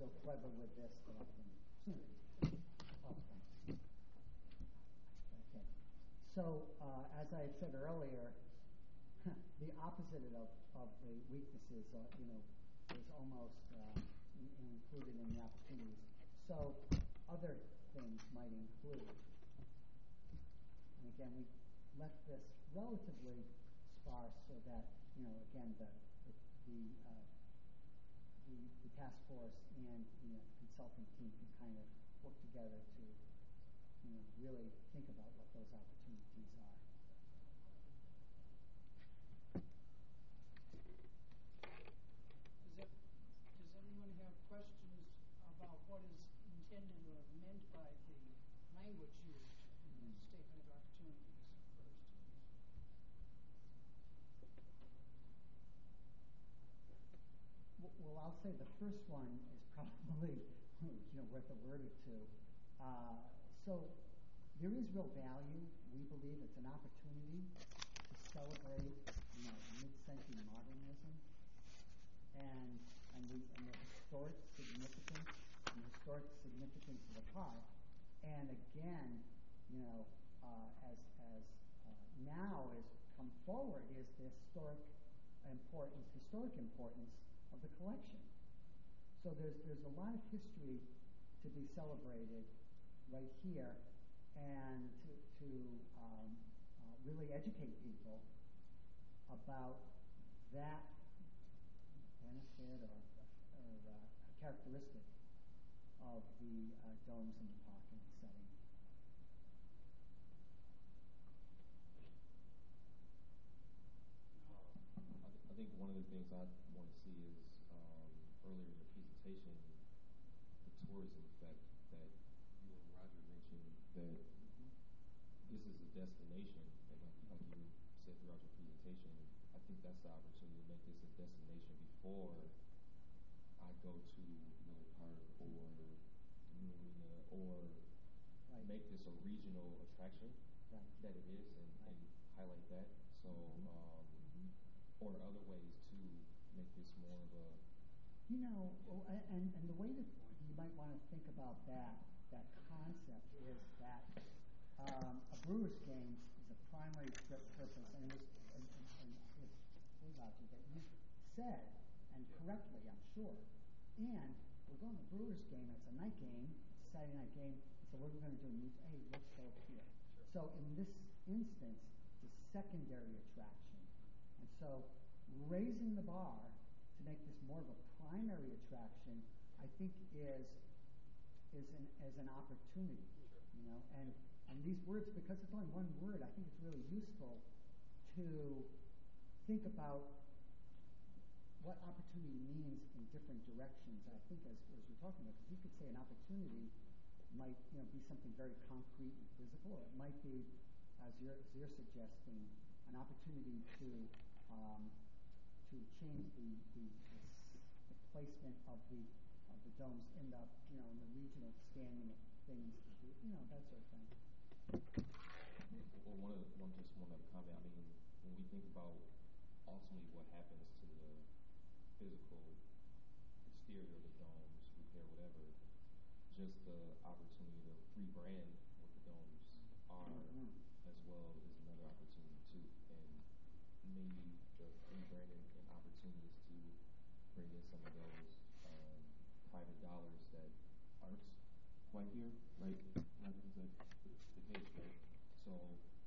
so clever with this that I can. Oh, thanks. Okay. So, as I had said earlier, the opposite of the weaknesses, is almost included in the opportunities. So, other things might include. And again, we left this relatively sparse so that, again, the task force and the consulting team can kind of work together to, really think about what those opportunities are. Does anyone have questions about what is intended or meant by the language used in the statement of opportunities first? Well, I'll say the first one is probably worth a word or two. So there is real value. We believe it's an opportunity to celebrate mid-century modernism and the historic significance of the park. And again, as now has come forward is the historic importance of the collection. So there's a lot of history to be celebrated right here, and to really educate people about that benefit or characteristic of the domes in the park and its setting. I think one of the things I want to see is earlier in the presentation, the tourism effect that you and Roger mentioned, that this is a destination, and like you said throughout your presentation, I think that's the opportunity to make this a destination before I go to Miller Park or New Arena, or make this a regional attraction that it is, and highlight that. So, or other ways to make this more of a... And the way that you might want to think about that concept is that a Brewers game is a primary purpose, and it's that you said, and correctly, I'm sure, and we're going to a Brewers game, it's a night game, it's a Saturday night game, so what are we going to do? Hey, let's go here. Sure. So in this instance, it's a secondary attraction. And so raising the bar to make this more of a primary attraction, I think is an opportunity. Sure. And these words, because it's only one word, I think it's really useful to think about what opportunity means in different directions. I think as we're talking about, because you could say an opportunity might be something very concrete and physical, or it might be, as you're suggesting, an opportunity to change the placement of the domes in the in the regional standing of things, that sort of thing. Well, just one other comment. I mean, when we think about ultimately what happens to the physical exterior of the domes, repair, whatever, just the opportunity to rebrand what the domes are, as well, is another opportunity too. And maybe the rebranding and opportunities to bring in some of those private dollars that aren't quite here, right? Is that the case, right? So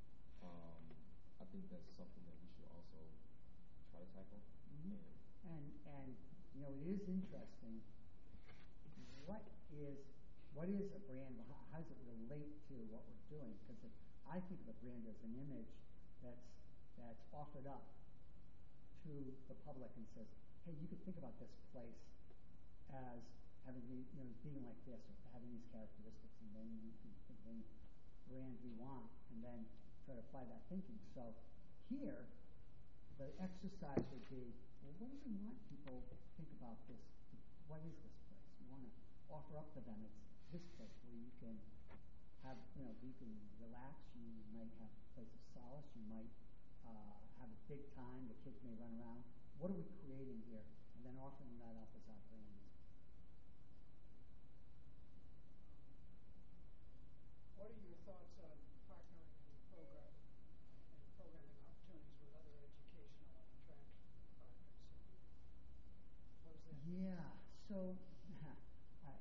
I think that's something that we should also try to tackle. And it is interesting. What is a brand? How does it relate to what we're doing? Because I think of a brand as an image that's offered up to the public and says, hey, you could think about this place as having being like this, or having these characteristics, and then you can think of any brand we want, and then try to apply that thinking. So here, the exercise would be, well, what do we want people to think about this? What is this place? You want to offer up to them, it's this place where you can have, you can relax, you might have a place of solace, you might have a big time, the kids may run around. What are we creating here? And then offering that up as our brand. thoughts on partnering in programming opportunities with other educational and attraction partners? What does that mean? Yeah. So I,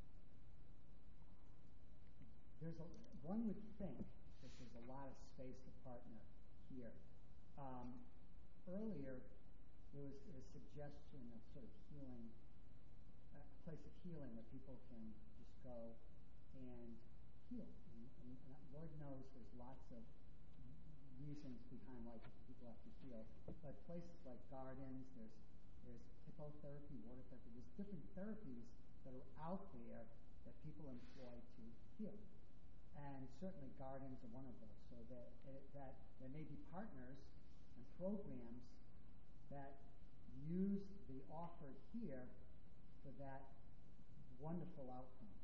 one would think that there's a lot of space to partner here. Earlier, there was a suggestion of sort of healing, a place of healing where people can just go and heal. And Lord knows there's lots of reasons behind why people have to heal. But places like gardens, there's hippotherapy, water therapy, there's different therapies that are out there that people employ to heal. And certainly gardens are one of those. So that there may be partners and programs that use the offer here for that wonderful outcome.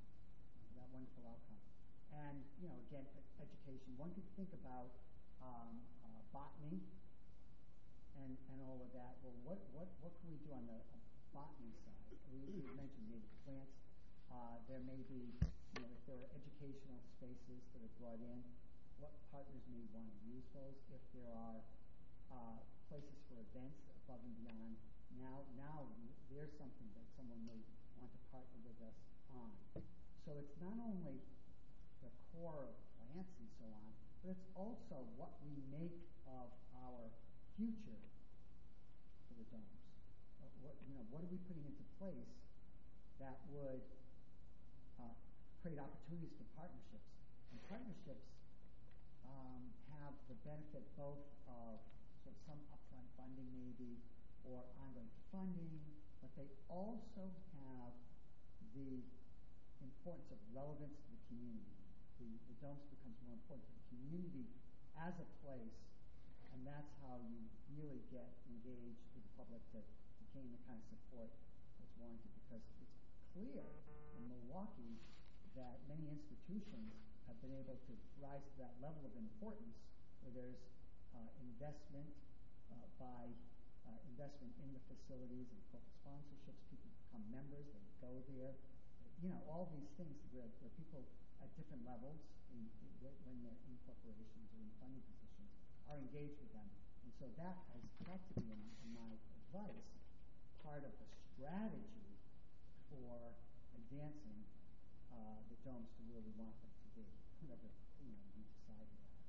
And, again, education. One could think about botany and all of that. Well, what can we do on the botany side? We mentioned native plants. There may be, if there are educational spaces that are brought in, what partners may want to use those. If there are places for events above and beyond, now there's something that someone may want to partner with us on. So it's not only the core of plants and so on, but it's also what we make of our future for the domes. What are we putting into place that would create opportunities for partnerships? And partnerships have the benefit both of sort of some upfront funding maybe, or ongoing funding, but they also have the importance of relevance to the community. The domes becomes more important to the community as a place, and that's how you really get engaged with the public to gain the kind of support that's warranted. Because it's clear in Milwaukee that many institutions have been able to rise to that level of importance where there's investment investment in the facilities and corporate sponsorships. People become members, they go there. All these things where people at different levels, when they're in corporations or in funding positions, are engaged with them. And so that has got to be, in my advice, part of the strategy for advancing the domes to where we want them to be, whatever we decide we are.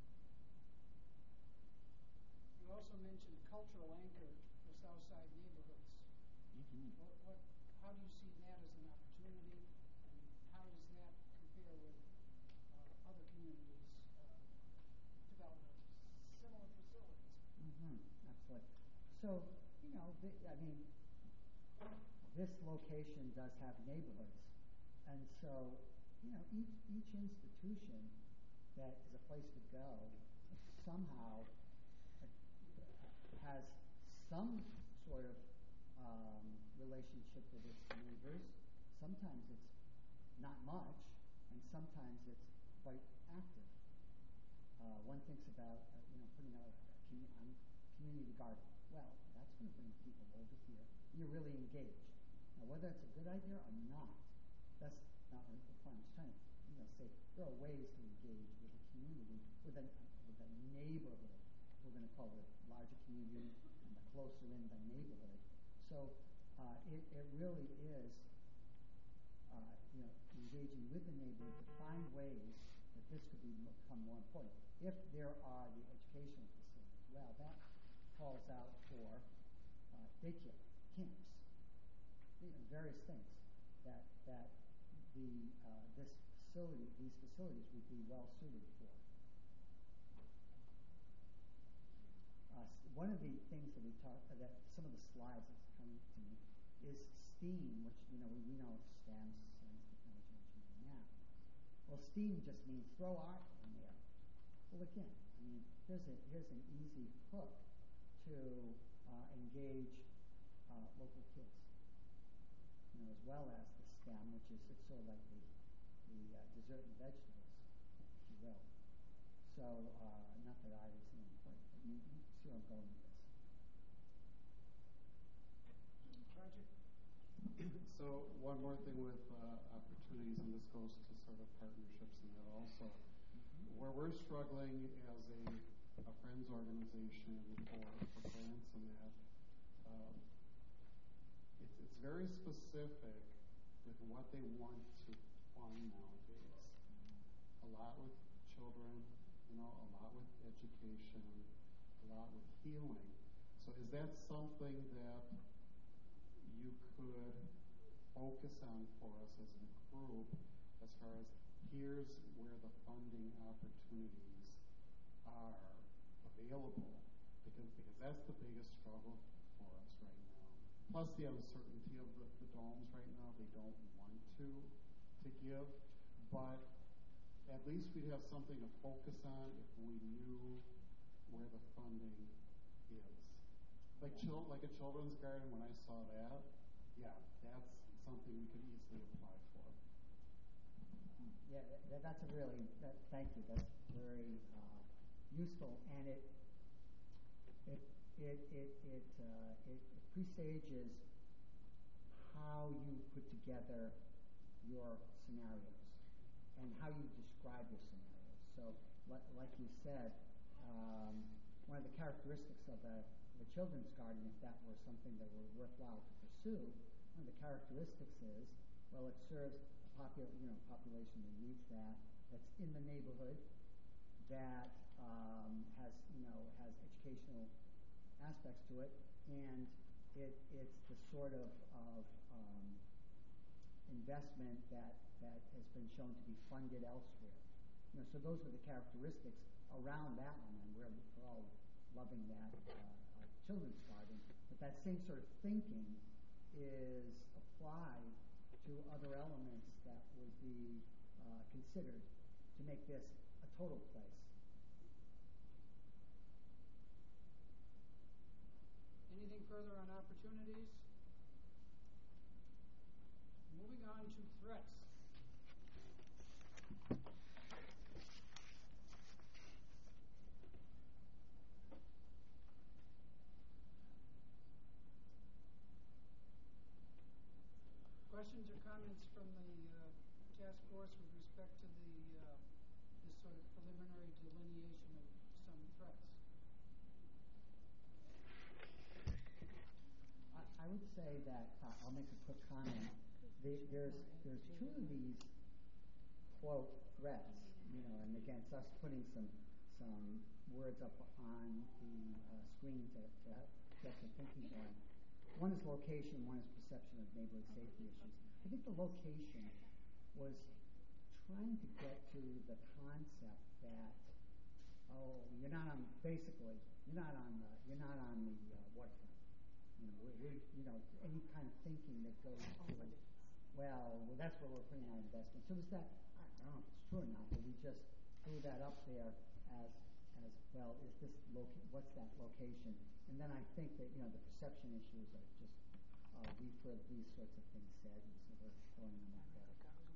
You also mentioned cultural anchor for Southside neighborhoods. Mm-hmm. How do you see that as an opportunity, and how does that compare with other communities' development of similar facilities? Mm-hmm. Absolutely. So, this location does have neighborhoods. And so, each institution that is a place to go somehow has some sort of relationship with its neighbors. Sometimes it's not much, and sometimes it's quite active. One thinks about putting out a community garden. Well, that's going to bring people over here. You're really engaged. Now, whether that's a good idea or not, that's not the point. I'm just trying to say there are ways to engage with a community, with a neighborhood. We're going to call it a larger community, and the closer in the neighborhood. So it really is engaging with the neighborhood to find ways that this could become more important. If there are the educational facilities, well, that calls out for daycare, camps, various things that these facilities would be well suited for. One of the things that that some of the slides that's coming to me is STEAM, which we know is STEM, science, technology, engineering, math. Well, STEAM just means throw art in there. Well, again, here's an easy hook to engage local kids, as well as the STEM, which is it's sort of like the dessert and vegetables, if you will. So, not that art isn't important, but you see where I'm going with this. Roger? So one more thing with opportunities, and this goes to sort of partnerships and that also. where we're struggling as a friends organization for grants and that, it's very specific with what they want to fund nowadays. A lot with children, a lot with education, a lot with healing. So is that something that you could focus on for us as a group as far as here's where the funding opportunities are available? Because that's the biggest struggle for us right now. Plus the uncertainty of the domes right now, they don't want to give. But at least we'd have something to focus on if we knew where the funding is. Like a children's garden, when I saw that, yeah, that's something we could easily apply for. Yeah, that's a really, thank you. That's very useful, and it presages how you put together your scenarios and how you describe your scenarios. So, like you said, one of the characteristics of a children's garden, if that were something that were worthwhile to pursue, one of the characteristics is, well, it serves a population that needs that, that's in the neighborhood, that has educational aspects to it, and it's the sort of investment that has been shown to be funded elsewhere. So those are the characteristics around that one, and we're all loving that children's garden. But that same sort of thinking is applied to other elements that would be considered to make this a total place. Anything further on opportunities? Moving on to threats. Questions or comments from the task force with respect to this sort of preliminary delineation of some threats? I would say that I'll make a quick comment. There's two of these quote threats, and again, it's us putting some words up on the screen to help get the thinking going. One is location, one is perception of neighborhood safety issues. I think the location was trying to get to the concept that you're not on the waterfront. Any kind of thinking that goes to, well, that's where we're putting our investment. So there's that. I don't know if it's true or not, but we just threw that up there as well. Is this what's that location? And then I think that the perception issues are just we've heard these sorts of things said, and so we're throwing them up there.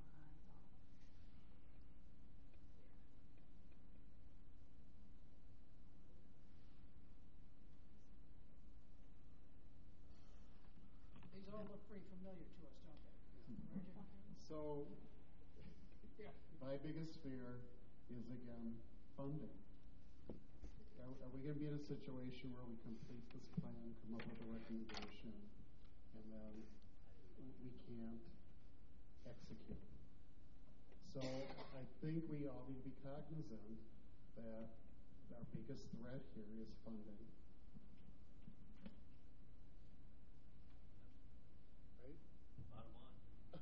These all look pretty familiar to us, don't they? So, my biggest fear is, again, funding. Are we going to be in a situation where we complete this plan, come up with a recommendation, and then we can't execute? So I think we all need to be cognizant that our biggest threat here is funding. Right? Bottom line.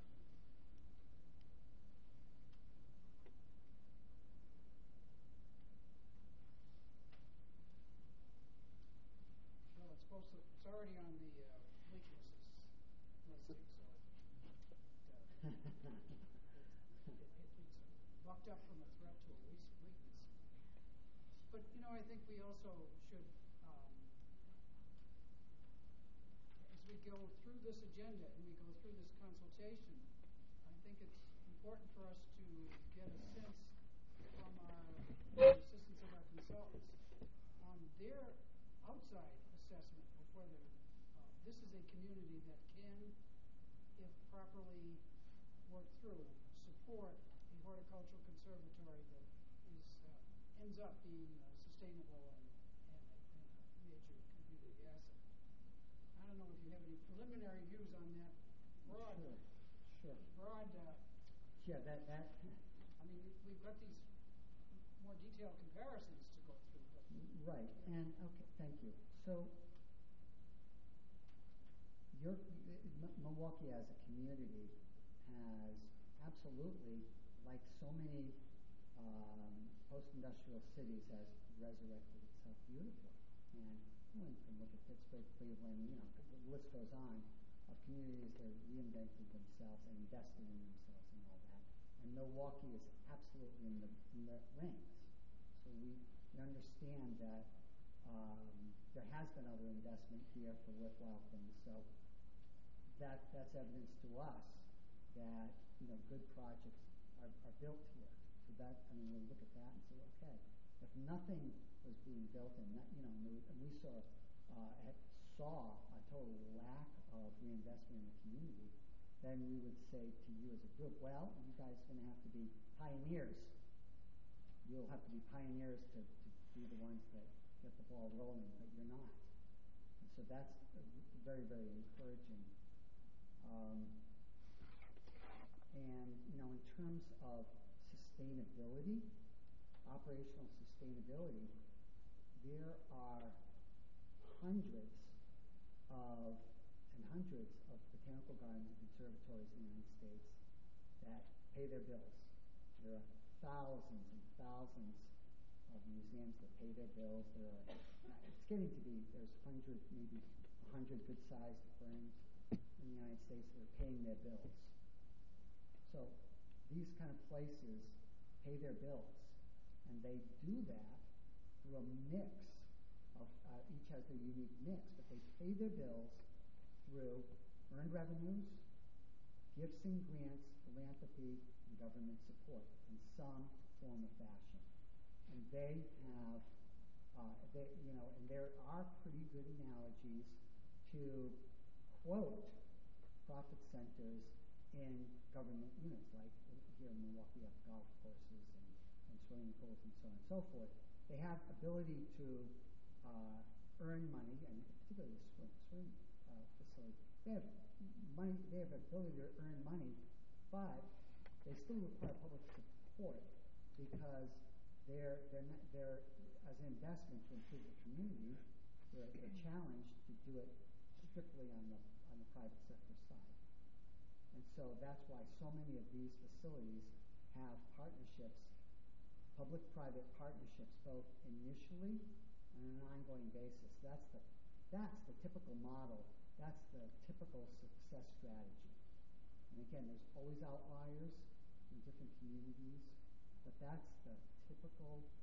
Well, it's already on the weaknesses listing, so it's bucked up from a threat to a weakness. But I think we also should, as we go through this agenda and we go through this consultation, I think it's important for us to get a sense from the assistance of our consultants on their outside assessment of whether this is a community that can, if properly worked through, support a horticultural conservatory that is ends up being sustainable and a major community asset. I don't know if you have any preliminary views on that broad, Sure. Yeah, that, I mean, we've got these more detailed comparisons to go through, but. right, and, okay, thank you. So, Milwaukee as a community has absolutely, like so many post-industrial cities, has resurrected itself beautifully. And one can look at Pittsburgh, Cleveland, the list goes on, of communities that reinvented themselves and invested in themselves and all that. And Milwaukee is absolutely in the ranks. So we understand that there has been other investment here for worthwhile things. So that's evidence to us that good projects are built here. So that, I mean, we look at that and say, okay, if nothing was being built and we saw a total lack of reinvestment in the community, then we would say to you as a group, well, you guys are going to have to be pioneers. You'll have to be pioneers to be the ones that get the ball rolling, but you're not. And so that's very, very encouraging. And, in terms of sustainability, operational sustainability, there are hundreds of botanical gardens and conservatories in the United States that pay their bills. There are thousands and thousands of museums that pay their bills. It's getting to be, there's maybe 100 good-sized firms in the United States that are paying their bills. So these kind of places pay their bills, and they do that through a mix of, each has their unique mix, but they pay their bills through earned revenues, gifts and grants, philanthropy, and government support in some form or fashion. And they have, and there are pretty good analogies to quote profit centers in government units, like here in Milwaukee, we have golf courses and swimming pools and so on and so forth. They have ability to earn money, and particularly the swim facility. They have money. They have ability to earn money, but they still require public support because they're as an investment to improve the community. They're challenged to do it strictly on the private sector side. And so that's why so many of these facilities have partnerships, public-private partnerships, both initially and on an ongoing basis. That's the typical model. That's the typical success strategy. And again, there's always outliers in different communities, but that's the typical